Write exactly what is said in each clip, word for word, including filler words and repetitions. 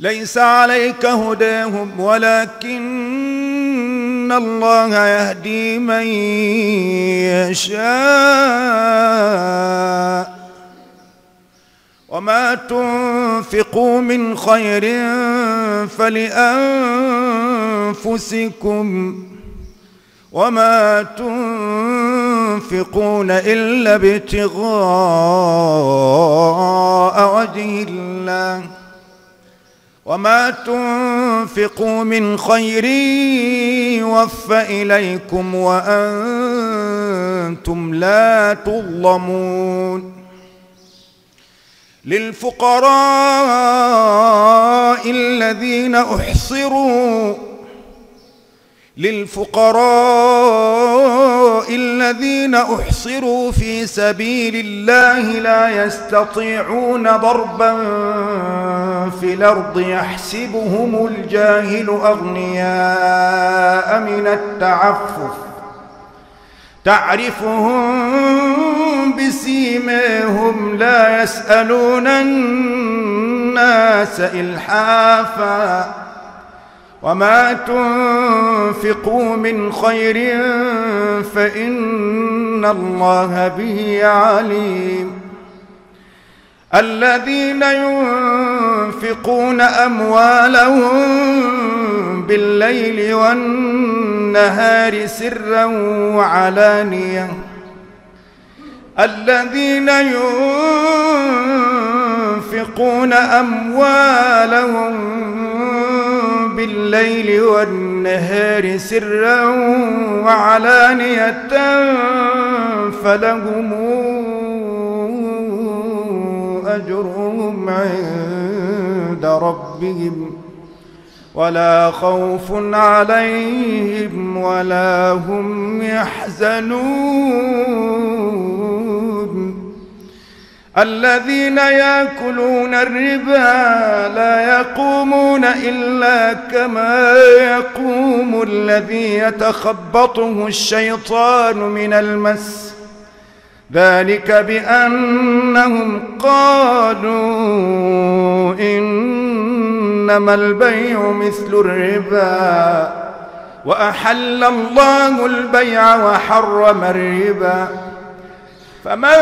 ليس عليك هداهم ولكن الله يهدي من يشاء وما تنفقوا من خير فلأنفسكم وما تنفقون إلا ابتغاء وجه الله وما تنفقوا من خير يوفى إليكم وأنتم لا تظلمون للفقراء الذين أحصروا للفقراء الذين أحصروا في سبيل الله لا يستطيعون ضربا في الأرض يحسبهم الجاهل أغنياء من التعفف تعرفهم بسيماهم لا يسألون الناس إلحافا وما تنفقوا من خير فإن الله به عليم الذين ينفقون أموالهم بالليل والنهار سرا وعلانية الذين ينفقون أموالهم بالليل والنهار سرا وعلانية فلهم أجرهم عند ربهم ولا خوف عليهم ولا هم يحزنون الذين يأكلون الربا لا يقومون إلا كما يقوم الذي يتخبطه الشيطان من المس ذلك بأنهم قالوا إنما البيع مثل الربا وأحل الله البيع وحرم الربا فمن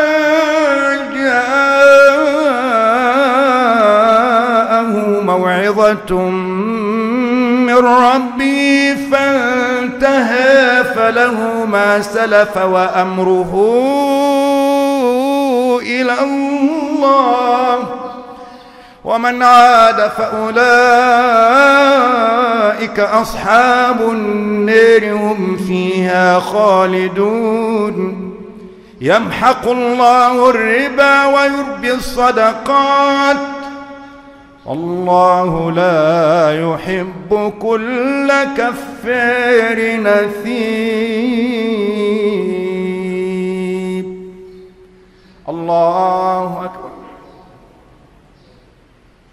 جاءه موعظة من ربه فانتهى فله ما سلف وأمره إلى الله ومن عاد فأولئك أصحاب النار هم فيها خالدون يمحق الله الربا ويربي الصدقات والله لا يحب كل كفار نثير.